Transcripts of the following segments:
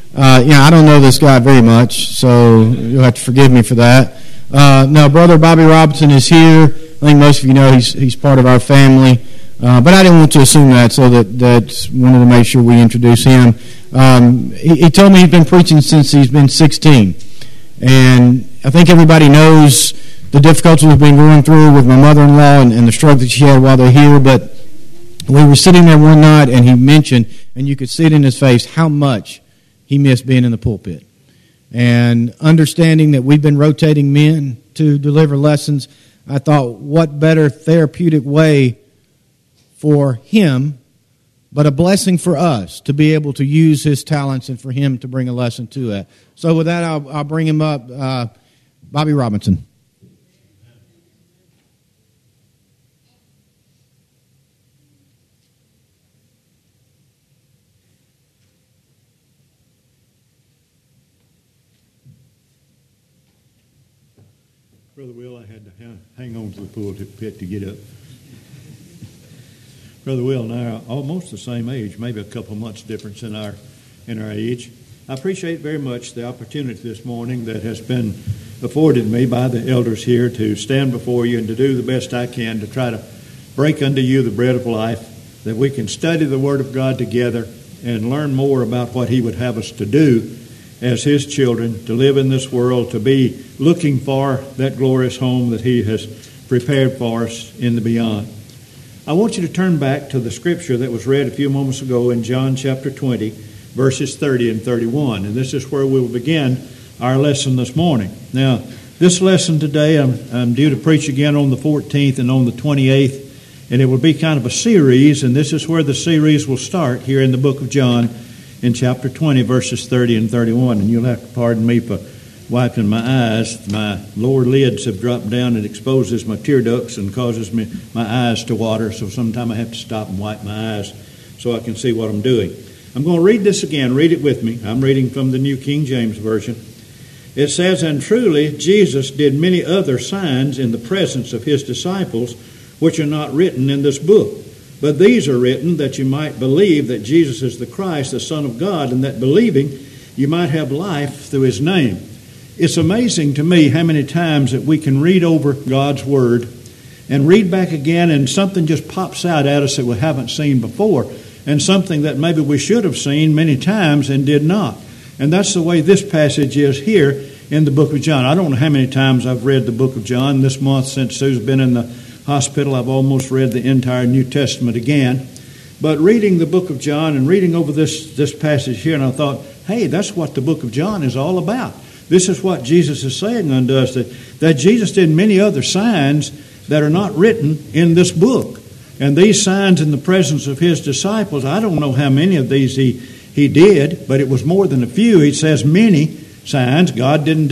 I don't know this guy very much, so you'll have to forgive me for that. No, Brother Bobby Robinson is here. I think most of you know he's part of our family. But I didn't want to assume that, so that wanted to make sure we introduce him. He told me he's been preaching since he's been 16. And I think everybody knows the difficulties we've been going through with my mother-in-law and the struggle that she had while they're here. But we were sitting there one night, and he mentioned, and you could see it in his face, how much he missed being in the pulpit. And understanding that we've been rotating men to deliver lessons, I thought, what better therapeutic way for him, but a blessing for us to be able to use his talents and for him to bring a lesson to it. So with that, I'll bring him up. Bobby Robinson. Brother Will, I had to hang on to the pulpit to get up. Brother Will and I are almost the same age, maybe a couple months difference in our age. I appreciate very much the opportunity this morning that has been afforded me by the elders here to stand before you and to do the best I can to try to break unto you the bread of life, that we can study the Word of God together and learn more about what He would have us to do as His children, to live in this world, to be looking for that glorious home that He has prepared for us in the beyond. I want you to turn back to the scripture that was read a few moments ago in John chapter 20, verses 30 and 31. And this is where we'll begin our lesson this morning. Now, this lesson today, I'm due to preach again on the 14th and on the 28th, and it will be kind of a series, and this is where the series will start here in the book of John in chapter 20, verses 30 and 31. And you'll have to pardon me for wiping my eyes. My lower lids have dropped down and exposes my tear ducts and causes my eyes to water, so sometimes I have to stop and wipe my eyes so I can see what I'm doing. I'm going to read this again. Read it with me. I'm reading from the New King James Version. It says, "And truly Jesus did many other signs in the presence of His disciples, which are not written in this book. But these are written that you might believe that Jesus is the Christ, the Son of God, and that believing you might have life through His name." It's amazing to me how many times that we can read over God's Word and read back again and something just pops out at us that we haven't seen before, and something that maybe we should have seen many times and did not. And that's the way this passage is here in the book of John. I don't know how many times I've read the book of John. This month, since Sue's been in the hospital, I've almost read the entire New Testament again. But reading the book of John and reading over this passage here, and I thought, hey, that's what the book of John is all about. This is what Jesus is saying unto us, that Jesus did many other signs that are not written in this book. And these signs in the presence of His disciples, I don't know how many of these he did, but it was more than a few. He says many signs. God didn't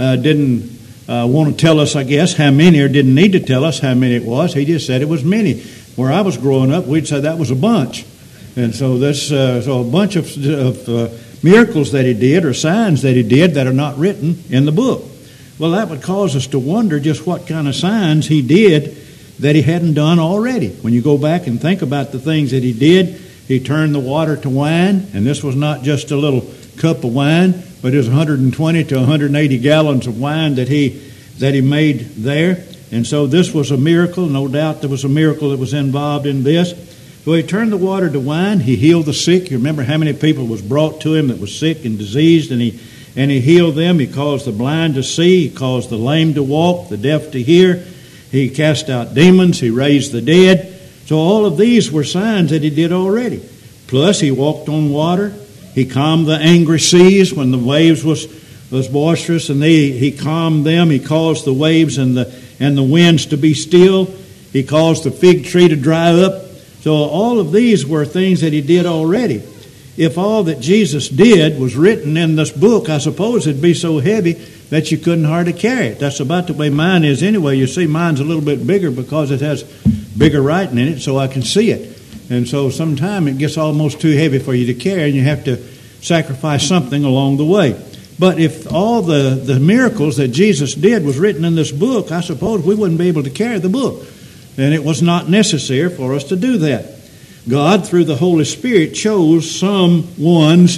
want to tell us, I guess, how many, or didn't need to tell us how many it was. He just said it was many. Where I was growing up, we'd say that was a bunch. And so so a bunch of miracles that He did or signs that He did that are not written in the book. Well, that would cause us to wonder just what kind of signs He did that He hadn't done already. When you go back and think about the things that He did, He turned the water to wine, and this was not just a little cup of wine, but it was 120 to 180 gallons of wine that He made there. And so this was a miracle. No doubt there was a miracle that was involved in this. So He turned the water to wine. He healed the sick. You remember how many people was brought to Him that was sick and diseased, and He healed them. He caused the blind to see. He caused the lame to walk, the deaf to hear. He cast out demons. He raised the dead. So all of these were signs that He did already. Plus, He walked on water. He calmed the angry seas when the waves was boisterous, and He calmed them. He caused the waves and the winds to be still. He caused the fig tree to dry up. So all of these were things that He did already. If all that Jesus did was written in this book, I suppose it'd be so heavy that you couldn't hardly carry it. That's about the way mine is anyway. You see, mine's a little bit bigger because it has bigger writing in it, so I can see it. And so sometimes it gets almost too heavy for you to carry, and you have to sacrifice something along the way. But if all the miracles that Jesus did was written in this book, I suppose we wouldn't be able to carry the book. And it was not necessary for us to do that. God, through the Holy Spirit, chose some ones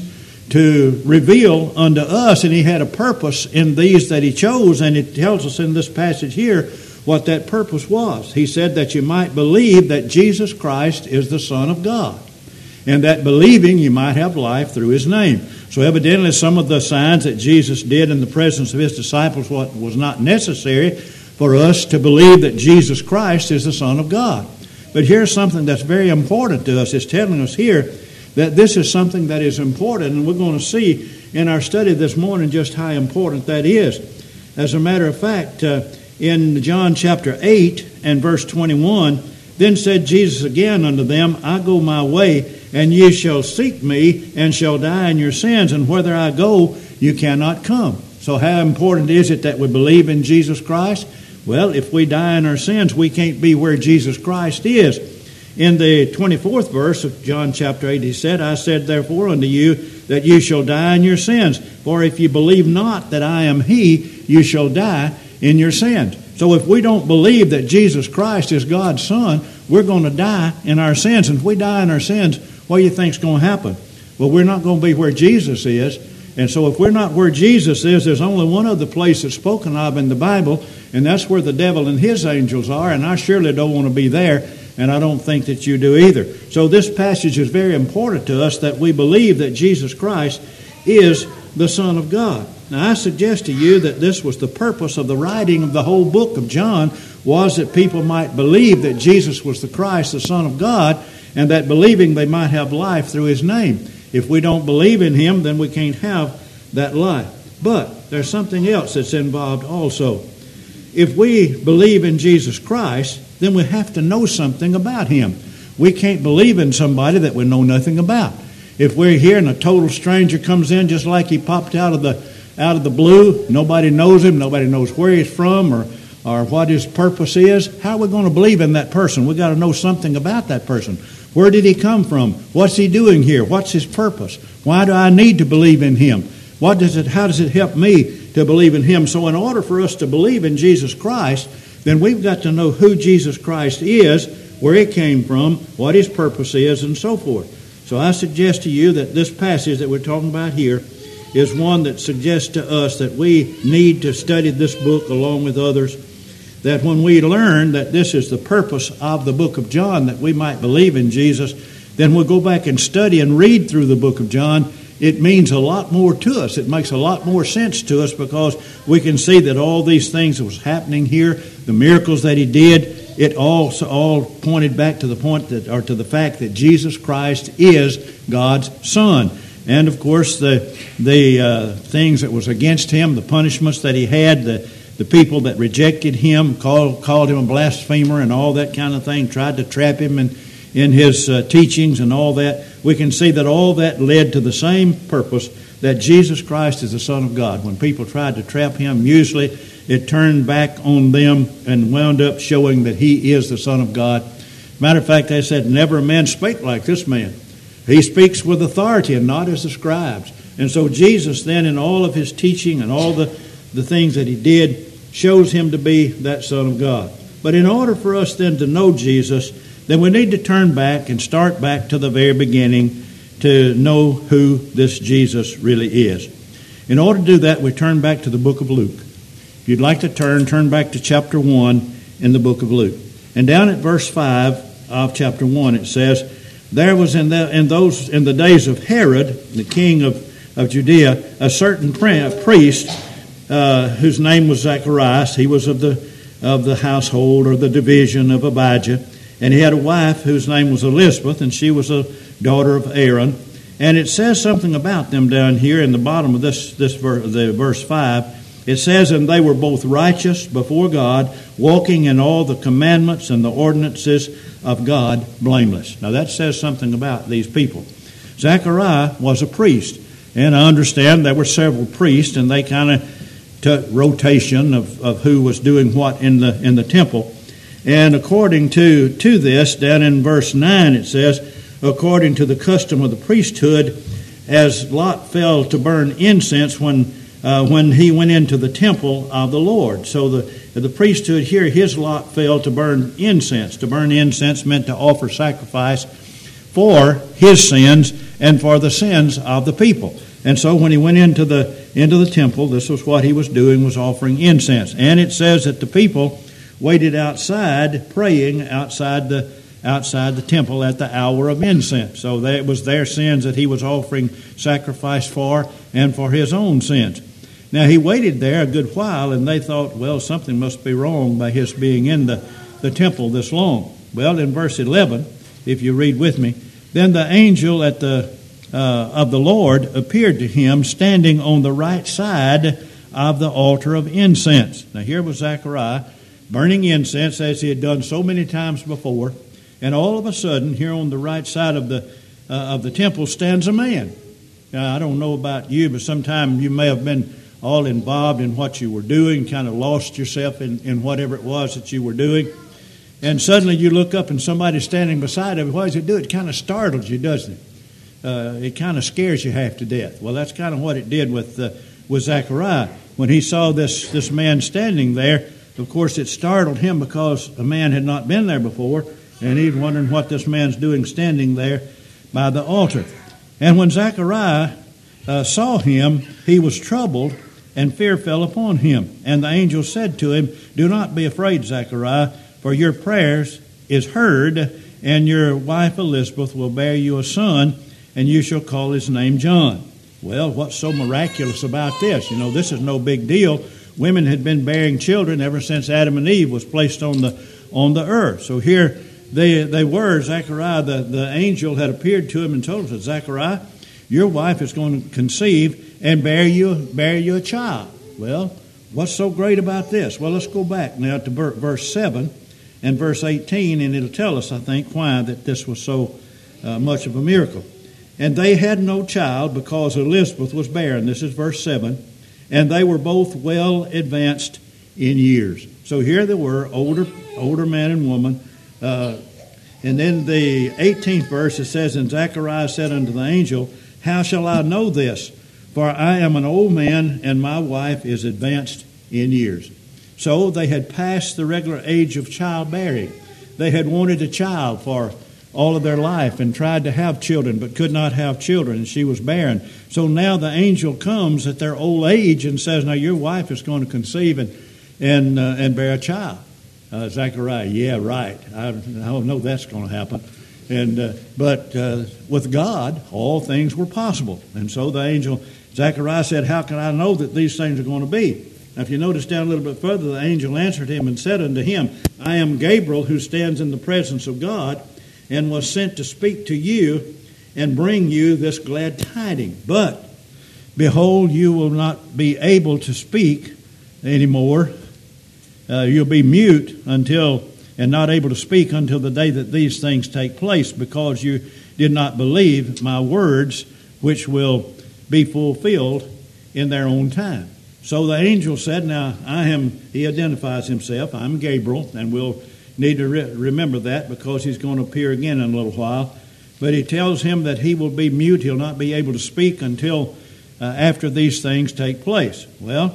to reveal unto us, and he had a purpose in these that he chose, and it tells us in this passage here what that purpose was. He said that you might believe that Jesus Christ is the Son of God, and that believing you might have life through his name. So evidently some of the signs that Jesus did in the presence of his disciples was not necessary for us to believe that Jesus Christ is the Son of God. But here's something that's very important to us. It's telling us here that this is something that is important, and we're going to see in our study this morning just how important that is. As a matter of fact, in John chapter 8 and verse 21, then said Jesus again unto them, I go my way, and ye shall seek me, and shall die in your sins, and whither I go, you cannot come. So how important is it that we believe in Jesus Christ? Well, if we die in our sins, we can't be where Jesus Christ is. In the 24th verse of John chapter 8, he said, I said therefore unto you that you shall die in your sins. For if you believe not that I am he, you shall die in your sins. So if we don't believe that Jesus Christ is God's Son, we're going to die in our sins. And if we die in our sins, what do you think is going to happen? Well, we're not going to be where Jesus is. And so if we're not where Jesus is, there's only one other place that's spoken of in the Bible, and that's where the devil and his angels are, and I surely don't want to be there, and I don't think that you do either. So this passage is very important to us, that we believe that Jesus Christ is the Son of God. Now I suggest to you that this was the purpose of the writing of the whole book of John, was that people might believe that Jesus was the Christ, the Son of God, and that believing they might have life through his name. If we don't believe in him, then we can't have that life. But there's something else that's involved also. If we believe in Jesus Christ, then we have to know something about him. We can't believe in somebody that we know nothing about. If we're here and a total stranger comes in just like he popped out of the blue, nobody knows him, nobody knows where he's from or what his purpose is, how are we going to believe in that person? We've got to know something about that person. Where did he come from? What's he doing here? What's his purpose? Why do I need to believe in him? How does it help me to believe in him? So in order for us to believe in Jesus Christ, then we've got to know who Jesus Christ is, where he came from, what his purpose is, and so forth. So I suggest to you that this passage that we're talking about here is one that suggests to us that we need to study this book along with others, that when we learn that this is the purpose of the book of John, that we might believe in Jesus, then we'll go back and study and read through the book of John. It means a lot more to us. It makes a lot more sense to us because we can see that all these things that was happening here, the miracles that he did, it all pointed back to the point that, or to the fact that Jesus Christ is God's Son. And of course, the things that was against him, the punishments that he had, the people that rejected him, called him a blasphemer and all that kind of thing, tried to trap him in his teachings and all that. We can see that all that led to the same purpose, that Jesus Christ is the Son of God. When people tried to trap him, usually it turned back on them and wound up showing that he is the Son of God. Matter of fact, they said, never a man spake like this man. He speaks with authority and not as the scribes. And so Jesus then, in all of his teaching and all the things that he did, shows him to be that Son of God. But in order for us then to know Jesus, then we need to turn back and start back to the very beginning to know who this Jesus really is. In order to do that, we turn back to the book of Luke. If you'd like to turn back to chapter 1 in the book of Luke. And down at verse 5 of chapter 1, it says, there was in the days of Herod, the king of Judea, a certain priest whose name was Zacharias. He was of the household or the division of Abijah. And he had a wife whose name was Elizabeth, and she was a daughter of Aaron. And it says something about them down here in the bottom of this verse 5. It says, and they were both righteous before God, walking in all the commandments and the ordinances of God blameless. Now that says something about these people. Zechariah was a priest, and I understand there were several priests, and they kind of took rotation of who was doing what in the temple. And according to this, down in verse 9 it says, according to the custom of the priesthood, as Lot fell to burn incense when he went into the temple of the Lord. So the priesthood here, his lot fell to burn incense. To burn incense meant to offer sacrifice for his sins and for the sins of the people. And so when he went into the temple, this was what he was doing, was offering incense. And it says that the people waited outside, praying outside the temple at the hour of incense. So it was their sins that he was offering sacrifice for, and for his own sins. Now he waited there a good while, and they thought, well, something must be wrong by his being in the temple this long. Well, in verse 11, if you read with me, then the angel of the Lord appeared to him, standing on the right side of the altar of incense. Now here was Zechariah burning incense as he had done so many times before, and all of a sudden, here on the right side of the temple stands a man. Now, I don't know about you, but sometime you may have been all involved in what you were doing, kind of lost yourself in whatever it was that you were doing. And suddenly you look up and somebody's standing beside him. What does it do? It kind of startles you, doesn't it? It kind of scares you half to death. Well, that's kind of what it did with Zechariah. When he saw this man standing there, of course it startled him because a man had not been there before, and he's wondering what this man's doing standing there by the altar. And when Zechariah saw him, he was troubled, and fear fell upon him. And the angel said to him, "Do not be afraid, Zechariah, for your prayers is heard, and your wife Elizabeth will bear you a son, and you shall call his name John." Well, what's so miraculous about this? You know, this is no big deal. Women had been bearing children ever since Adam and Eve was placed on the earth. So here they were. Zechariah, the angel had appeared to him and told him, "Zechariah, your wife is going to conceive and bear you a child." Well, what's so great about this? Well, let's go back now to verse 7 and verse 18, and it'll tell us, I think, why that this was so much of a miracle. "And they had no child because Elizabeth was barren." This is verse 7. "And they were both well advanced in years." So here they were, older man and woman. And then the 18th verse, it says, "And Zechariah said unto the angel, How shall I know this? For I am an old man, and my wife is advanced in years." So they had passed the regular age of childbearing. They had wanted a child for all of their life and tried to have children, but could not have children, and she was barren. So now the angel comes at their old age and says, "Now your wife is going to conceive and bear a child." Zechariah, yeah, right. I don't know that's going to happen. But with God, all things were possible. And so the angel, Zechariah said, "How can I know that these things are going to be?" Now, if you notice down a little bit further, the angel answered him and said unto him, "I am Gabriel, who stands in the presence of God, and was sent to speak to you and bring you this glad tidings. But, behold, you will not be able to speak anymore. You'll be mute and not able to speak until the day that these things take place, because you did not believe my words, which will be fulfilled in their own time." So the angel said, now he identifies himself, "I'm Gabriel," and we'll need to remember that because he's going to appear again in a little while. But he tells him that he will be mute, he'll not be able to speak until after these things take place. Well,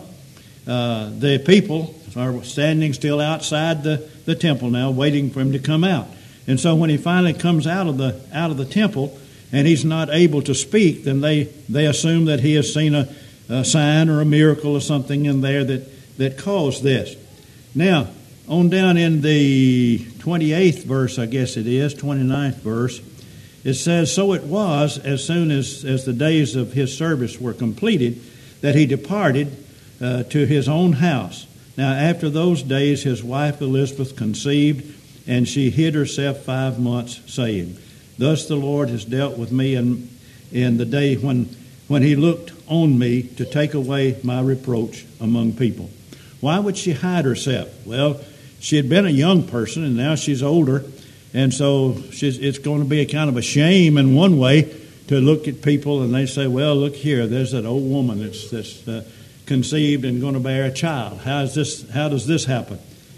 the people are standing still outside the temple now, waiting for him to come out. And so when he finally comes out of the temple and he's not able to speak, then they assume that he has seen a sign or a miracle or something in there that caused this. Now, on down in the 28th verse, I guess it is, 29th verse, it says, "So it was, as soon as the days of his service were completed, that he departed to his own house. Now after those days his wife Elizabeth conceived, and she hid herself 5 months, saying, Thus the Lord has dealt with me in the day when he looked on me to take away my reproach among people." Why would she hide herself? Well, she had been a young person, and now she's older, and so it's going to be a kind of a shame in one way to look at people and they say, "Well, look here, there's that old woman that's conceived and going to bear a child. How does this happen?"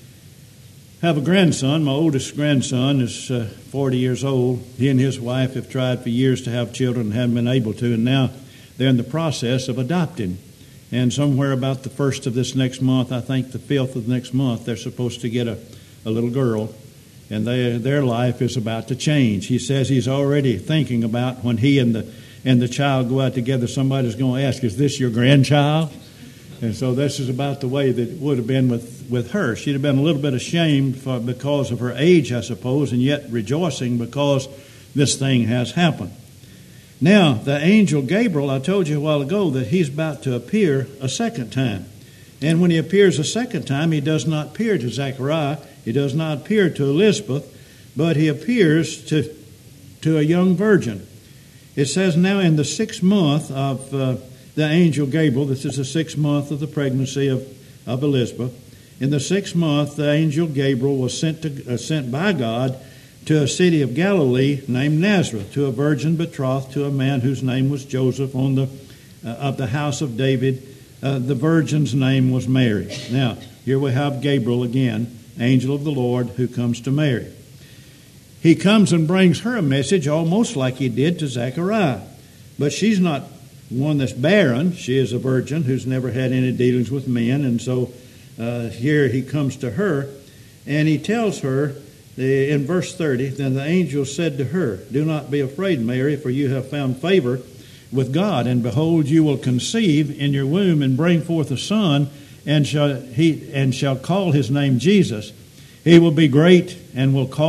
I have a grandson. My oldest grandson is 40 years old. He and his wife have tried for years to have children and haven't been able to, and now they're in the process of adopting. And somewhere about the 1st of this next month, I think the 5th of next month, they're supposed to get a little girl, and their life is about to change. He says he's already thinking about when he and and the child go out together, somebody's going to ask, is this your grandchild? And so this is about the way that it would have been with her. She'd have been a little bit ashamed because of her age, I suppose, and yet rejoicing because this thing has happened. Now, the angel Gabriel, I told you a while ago that he's about to appear a second time. And when he appears a second time, he does not appear to Zechariah, he does not appear to Elizabeth, but he appears to a young virgin. It says now in the 6th month of the angel Gabriel, this is the 6th month of the pregnancy of Elizabeth. In the 6th month, the angel Gabriel was sent by God to a city of Galilee named Nazareth, to a virgin betrothed to a man whose name was Joseph of the house of David. The virgin's name was Mary. Now, here we have Gabriel again, angel of the Lord, who comes to Mary. He comes and brings her a message almost like he did to Zechariah. But she's not one that's barren. She is a virgin who's never had any dealings with men. And so here he comes to her, and he tells her in verse 30, then the angel said to her, do not be afraid, Mary, for you have found favor with God. And behold, you will conceive in your womb and bring forth a son, and shall call his name Jesus. He will be great and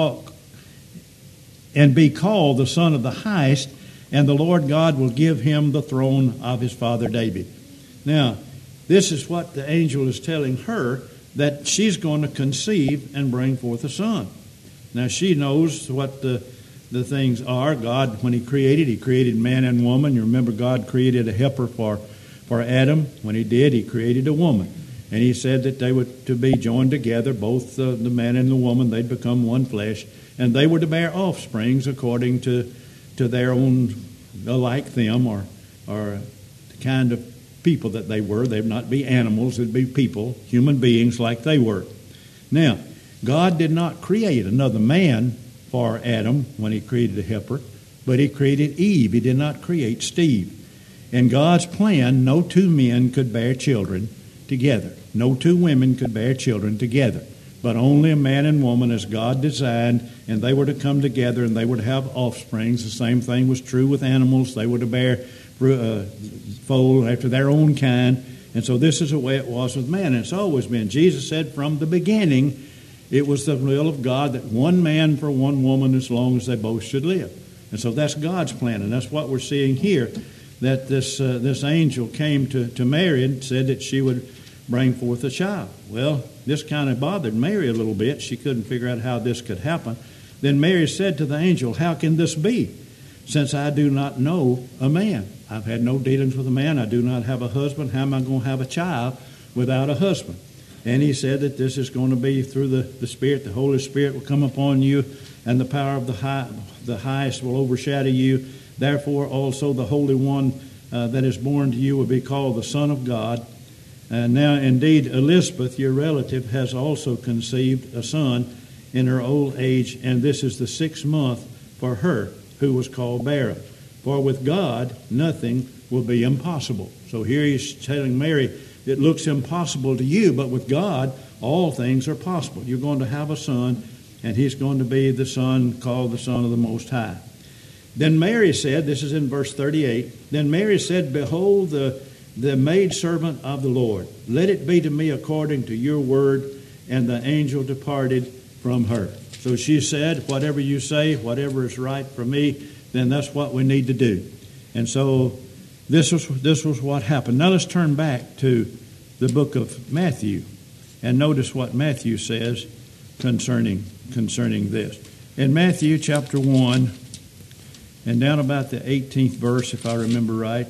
be called the Son of the Highest, and the Lord God will give him the throne of his father David. Now, this is what the angel is telling her, that she's going to conceive and bring forth a son. Now, she knows what the things are. God, when he created man and woman. You remember God created a helper for Adam. When he did, he created a woman. And he said that they were to be joined together, both the man and the woman. They'd become one flesh. And they were to bear offsprings according to their own, like them, or the kind of people that they were. They'd not be animals, they'd be people, human beings like they were. Now, God did not create another man for Adam when he created a helper, but he created Eve. He did not create Steve. In God's plan, no two men could bear children together. No two women could bear children together. But only a man and woman as God designed, and they were to come together and they were to have offsprings. The same thing was true with animals. They were to bear foal after their own kind. And so this is the way it was with man. And it's always been. Jesus said from the beginning, it was the will of God that one man for one woman as long as they both should live. And so that's God's plan. And that's what we're seeing here, that this angel came to Mary and said that she would bring forth a child. Well, this kind of bothered Mary a little bit. She couldn't figure out how this could happen. Then Mary said to the angel, how can this be, since I do not know a man? I've had no dealings with a man. I do not have a husband. How am I going to have a child without a husband? And he said that this is going to be through the Spirit. The Holy Spirit will come upon you, and the power of the highest will overshadow you. Therefore also the Holy One that is born to you will be called the Son of God. And now indeed Elizabeth, your relative, has also conceived a son in her old age, and this is the 6th month for her, who was called barren. For with God nothing will be impossible. So here he's telling Mary, it looks impossible to you, but with God, all things are possible. You're going to have a son, and he's going to be the son called the Son of the Most High. Then Mary said, this is in verse 38, then Mary said, behold, the maidservant of the Lord, let it be to me according to your word. And the angel departed from her. So she said, whatever you say, whatever is right for me, then that's what we need to do. And so this was what happened. Now let's turn back to the book of Matthew and notice what Matthew says concerning this. In Matthew chapter 1 and down about the 18th verse, if I remember right,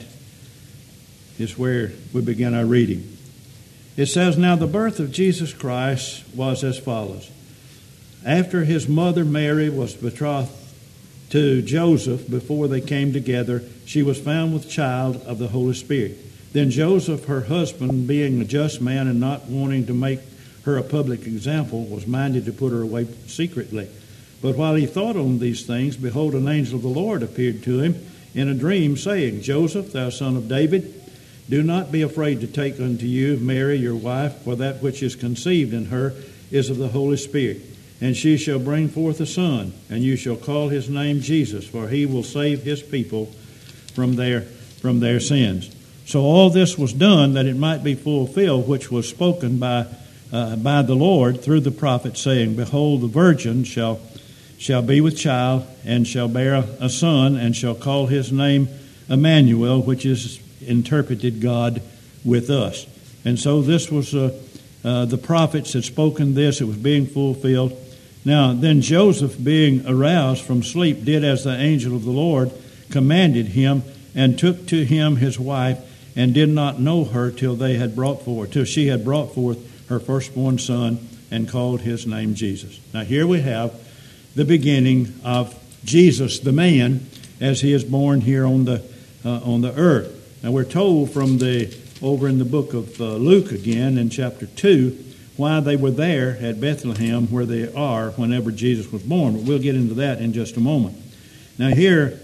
is where we begin our reading. It says, now the birth of Jesus Christ was as follows. After his mother Mary was betrothed to Joseph, before they came together, she was found with child of the Holy Spirit. Then Joseph, her husband, being a just man and not wanting to make her a public example, was minded to put her away secretly. But while he thought on these things, behold, an angel of the Lord appeared to him in a dream, saying, Joseph, thou son of David, do not be afraid to take unto you Mary your wife, for that which is conceived in her is of the Holy Spirit. And she shall bring forth a son, and you shall call his name Jesus, for he will save his people from their sins. So all this was done that it might be fulfilled, which was spoken by the Lord through the prophet, saying, Behold, the virgin shall be with child, and shall bear a son, and shall call his name Emmanuel, which is interpreted God with us. And so this was the prophets had spoken this. It was being fulfilled. Now then Joseph, being aroused from sleep, did as the angel of the Lord commanded him, and took to him his wife, and did not know her till she had brought forth her firstborn son, and called his name Jesus. Now here we have the beginning of Jesus, the man, as he is born here on the earth. Now we're told over in the book of Luke again in chapter 2 why they were there at Bethlehem where they are whenever Jesus was born. But we'll get into that in just a moment. Now here,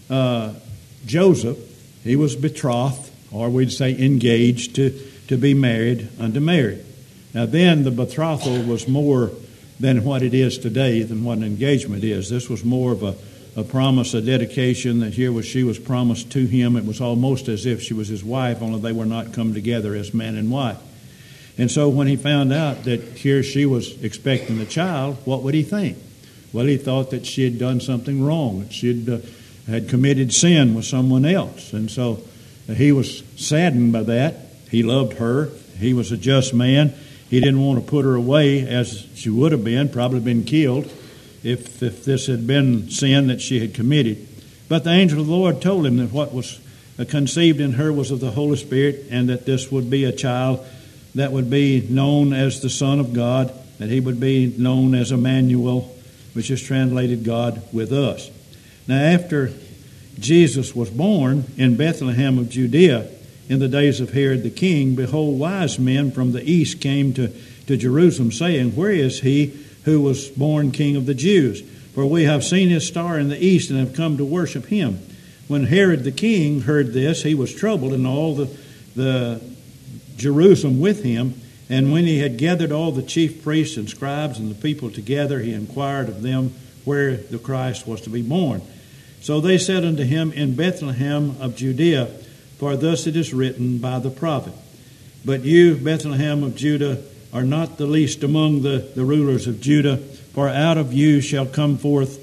Joseph, he was betrothed, or we'd say engaged, to be married unto Mary. Now then the betrothal was more than what it is today, than what an engagement is. This was more of a promise, a dedication, that she was promised to him. It was almost as if she was his wife, only they were not come together as man and wife. And so when he found out that here she was expecting a child, what would he think? Well, he thought that she had done something wrong, that she had committed sin with someone else. And so he was saddened by that. He loved her. He was a just man. He didn't want to put her away as she would have been, probably been killed, if this had been sin that she had committed. But the angel of the Lord told him that what was conceived in her was of the Holy Spirit, and that this would be a child that would be known as the Son of God, that he would be known as Emmanuel, which is translated God with us. Now after Jesus was born in Bethlehem of Judea in the days of Herod the king, behold, wise men from the east came to Jerusalem, saying, Where is he who was born King of the Jews? For we have seen his star in the east, and have come to worship him. When Herod the king heard this, he was troubled, and all the Jerusalem with him. And when he had gathered all the chief priests and scribes and the people together, he inquired of them where the Christ was to be born. So they said unto him, In Bethlehem of Judea, for thus it is written by the prophet, But you, Bethlehem of Judah, are not the least among the rulers of Judah, for out of you shall come forth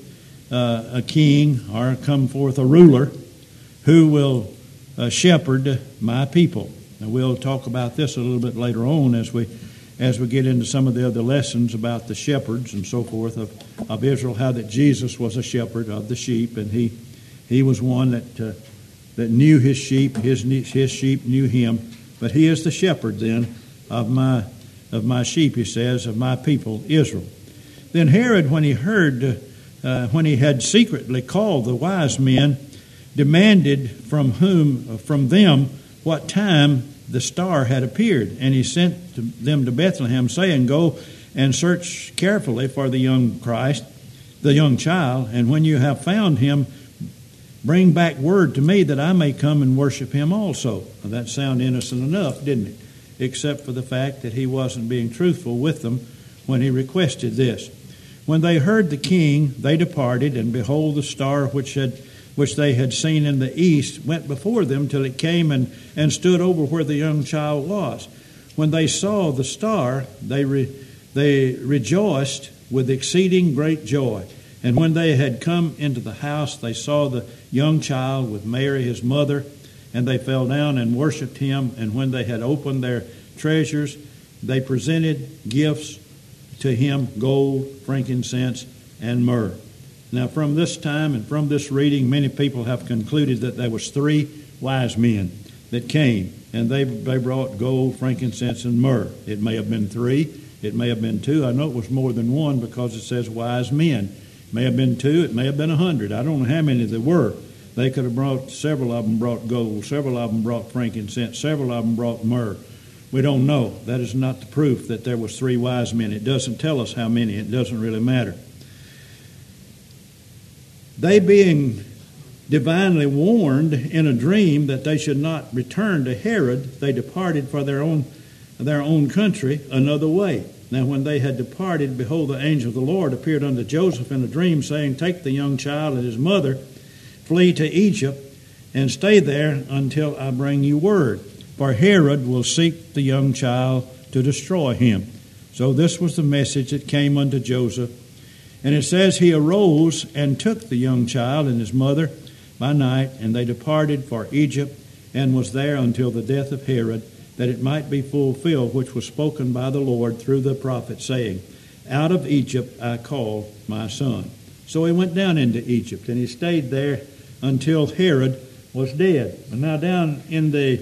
a king, or come forth a ruler, who will shepherd my people. Now we'll talk about this a little bit later on as we get into some of the other lessons about the shepherds and so forth of Israel, how that Jesus was a shepherd of the sheep, and he was one that knew his sheep, his sheep knew him. But he is the shepherd then of my sheep, he says, of my people Israel. Then Herod, when he heard, when he had secretly called the wise men, demanded from them what time the star had appeared. And he sent them to Bethlehem, saying, Go and search carefully for the young Christ, the young child, and when you have found him, bring back word to me that I may come and worship him also. Well, that sounded innocent enough, didn't it? Except for the fact that he wasn't being truthful with them when he requested this. When they heard the king, they departed, and behold, the star which they had seen in the east went before them till it came and stood over where the young child was. When they saw the star, they rejoiced with exceeding great joy. And when they had come into the house, they saw the young child with Mary his mother, and they fell down and worshipped him. And when they had opened their treasures, they presented gifts to him, gold, frankincense, and myrrh. Now from this time and from this reading, many people have concluded that there was 3 wise men that came, and they brought gold, frankincense, and myrrh. It may have been 3, it may have been 2. I know it was more than 1 because it says wise men. It may have been 2, it may have been 100. I don't know how many there were. They could have brought, several of them brought gold, several of them brought frankincense, several of them brought myrrh. We don't know. That is not the proof that there was 3 wise men. It doesn't tell us how many. It doesn't really matter. They, being divinely warned in a dream that they should not return to Herod, they departed for their own country another way. Now when they had departed, behold, the angel of the Lord appeared unto Joseph in a dream, saying, Take the young child and his mother, flee to Egypt, and stay there until I bring you word. For Herod will seek the young child to destroy him. So this was the message that came unto Joseph. And it says, he arose and took the young child and his mother by night, and they departed for Egypt, and was there until the death of Herod, that it might be fulfilled which was spoken by the Lord through the prophet, saying, out of Egypt I called my son. So he went down into Egypt, and he stayed there until Herod was dead. And now down in the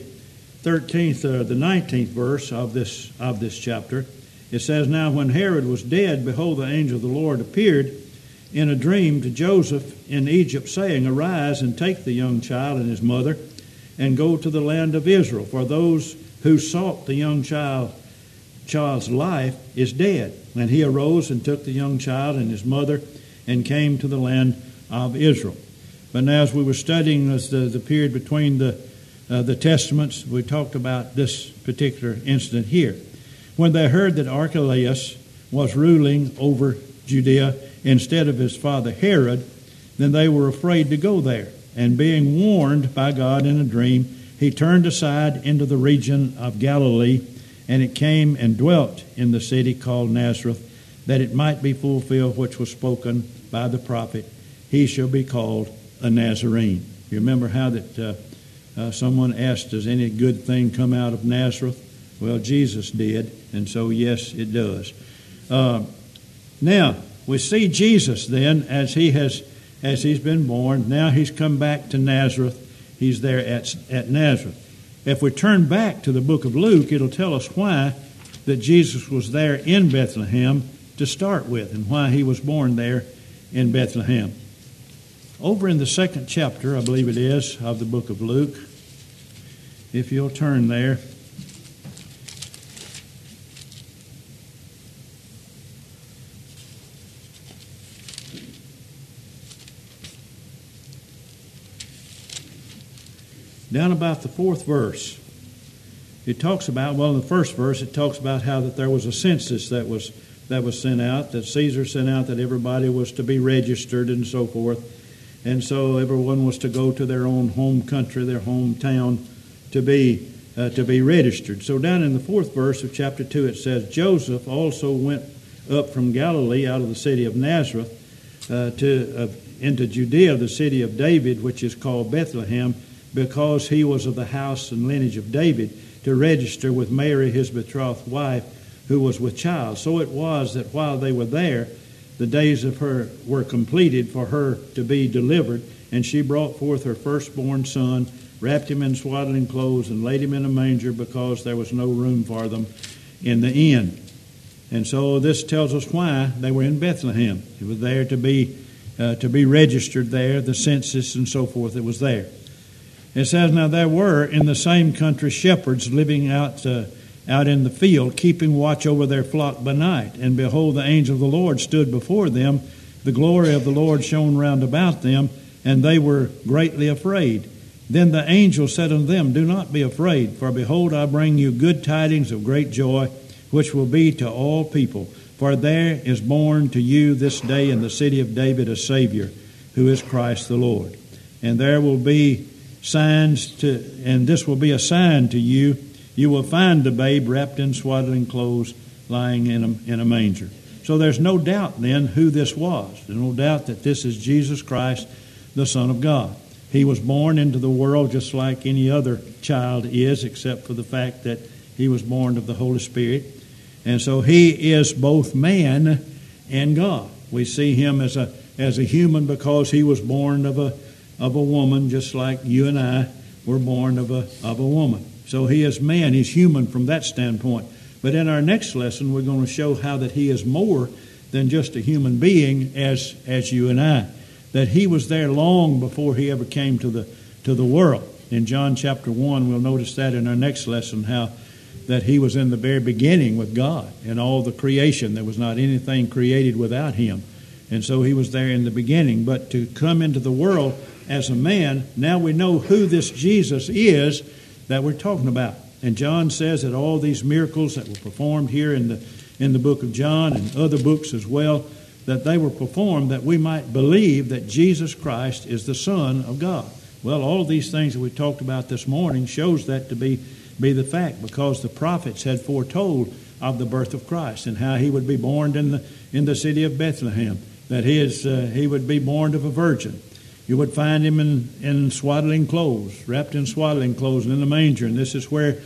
19th verse of this chapter, it says, now when Herod was dead, behold, the angel of the Lord appeared in a dream to Joseph in Egypt, saying, arise and take the young child and his mother, and go to the land of Israel, for those who sought the young child's life is dead. And he arose and took the young child and his mother, and came to the land of Israel. But now, as we were studying the period between the testaments, we talked about this particular incident here. When they heard that Archelaus was ruling over Judea instead of his father Herod, then they were afraid to go there. And being warned by God in a dream, he turned aside into the region of Galilee, and it came and dwelt in the city called Nazareth, that it might be fulfilled which was spoken by the prophet, he shall be called a Nazarene. You remember how that someone asked, does any good thing come out of Nazareth? Well, Jesus did, and so yes, it does. Now, we see Jesus then, as he's been born. Now he's come back to Nazareth. He's there at Nazareth. If we turn back to the book of Luke, it'll tell us why that Jesus was there in Bethlehem to start with, and why he was born there in Bethlehem. Over in the 2nd chapter, I believe it is, of the book of Luke, if you'll turn there. Down about the 4th verse, it talks about, well, in the 1st verse, it talks about how that there was a census that was sent out, that Caesar sent out, that everybody was to be registered and so forth. And so everyone was to go to their own home country, their hometown, to be registered. So down in the 4th verse of chapter 2, it says, Joseph also went up from Galilee out of the city of Nazareth into Judea, the city of David, which is called Bethlehem, because he was of the house and lineage of David, to register with Mary, his betrothed wife, who was with child. So it was that while they were there, the days of her were completed for her to be delivered, and she brought forth her firstborn son, wrapped him in swaddling clothes, and laid him in a manger, because there was no room for them in the inn. And so this tells us why they were in Bethlehem. It was there to be registered there, the census and so forth. It was there. It says, now there were in the same country shepherds living out in the field, keeping watch over their flock by night. And behold, the angel of the Lord stood before them. The glory of the Lord shone round about them, and they were greatly afraid. Then the angel said unto them, do not be afraid, for behold, I bring you good tidings of great joy, which will be to all people. For there is born to you this day in the city of David a Savior, who is Christ the Lord. And there will be and this will be a sign to you. You will find the babe wrapped in swaddling clothes, lying in a manger. So there's no doubt then who this was. There's no doubt that this is Jesus Christ, the Son of God. He was born into the world just like any other child is, except for the fact that he was born of the Holy Spirit. And so he is both man and God. We see him as a human because he was born of a woman, just like you and I were born of a woman. So he is man, he's human from that standpoint. But in our next lesson, we're going to show how that he is more than just a human being as you and I. That he was there long before he ever came to the world. In John chapter 1, we'll notice that in our next lesson, how that he was in the very beginning with God and all the creation. There was not anything created without him. And so he was there in the beginning. But to come into the world as a man, now we know who this Jesus is that we're talking about. And John says that all these miracles that were performed here in the book of John and other books as well, that they were performed that we might believe that Jesus Christ is the Son of God. Well, all of these things that we talked about this morning shows that to be the fact, because the prophets had foretold of the birth of Christ and how he would be born in the city of Bethlehem, that he would be born of a virgin. You would find him in swaddling clothes, wrapped in swaddling clothes and in the manger, and this is where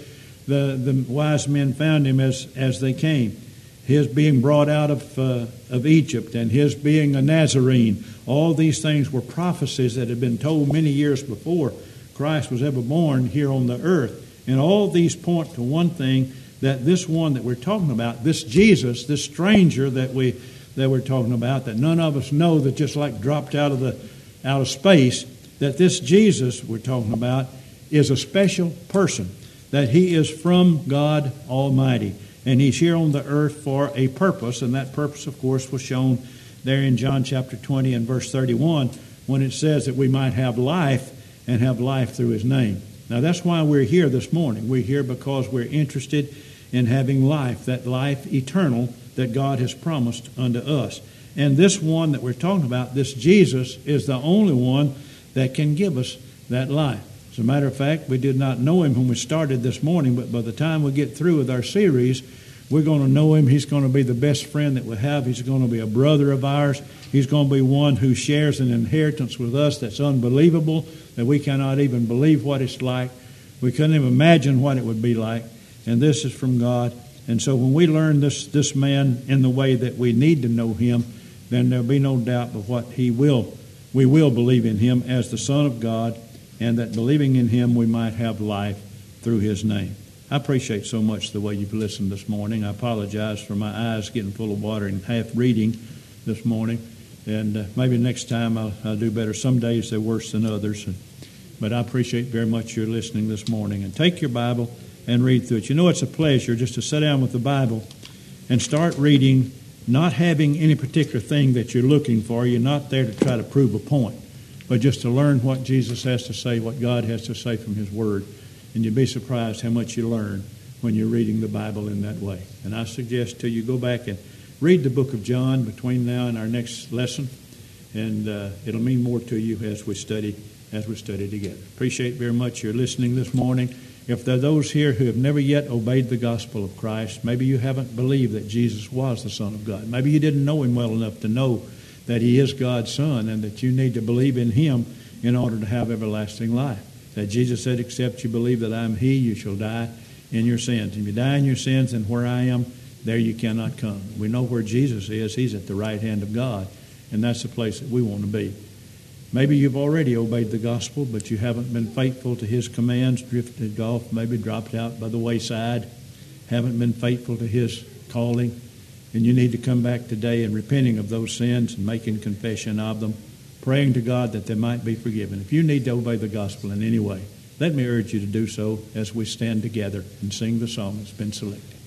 the wise men found him as they came. His being brought out of Egypt and his being a Nazarene, all these things were prophecies that had been told many years before Christ was ever born here on the earth. And all these point to one thing, that this one that we're talking about, this Jesus, this stranger that we're talking about, that none of us know, that just like dropped out of space, that this Jesus we're talking about is a special person, that he is from God Almighty. And he's here on the earth for a purpose, and that purpose, of course, was shown there in John chapter 20 and verse 31, when it says that we might have life and have life through his name. Now, that's why we're here this morning. We're here because we're interested in having life, that life eternal that God has promised unto us. And this one that we're talking about, this Jesus, is the only one that can give us that life. As a matter of fact, we did not know him when we started this morning, but by the time we get through with our series, we're going to know him. He's going to be the best friend that we have. He's going to be a brother of ours. He's going to be one who shares an inheritance with us that's unbelievable, that we cannot even believe what it's like. We couldn't even imagine what it would be like. And this is from God. And so when we learn this man in the way that we need to know him, then there'll be no doubt but what we will believe in him as the Son of God, and that believing in him we might have life through his name. I appreciate so much the way you've listened this morning. I apologize for my eyes getting full of water and half reading this morning. And maybe next time I'll do better. Some days they're worse than others. But I appreciate very much your listening this morning. And take your Bible and read through it. You know, it's a pleasure just to sit down with the Bible and start reading, not having any particular thing that you're looking for. You're not there to try to prove a point, but just to learn what Jesus has to say, what God has to say from his Word. And you'd be surprised how much you learn when you're reading the Bible in that way. And I suggest to you go back and read the book of John between now and our next lesson, and it'll mean more to you as we study together. Appreciate very much your listening this morning. If there are those here who have never yet obeyed the gospel of Christ, maybe you haven't believed that Jesus was the Son of God. Maybe you didn't know him well enough to know that he is God's Son and that you need to believe in him in order to have everlasting life. That Jesus said, except you believe that I am he, you shall die in your sins. If you die in your sins, and where I am, there you cannot come. We know where Jesus is. He's at the right hand of God, and that's the place that we want to be. Maybe you've already obeyed the gospel, but you haven't been faithful to his commands, drifted off, maybe dropped out by the wayside, haven't been faithful to his calling, and you need to come back today and repenting of those sins and making confession of them, praying to God that they might be forgiven. If you need to obey the gospel in any way, let me urge you to do so as we stand together and sing the song that's been selected.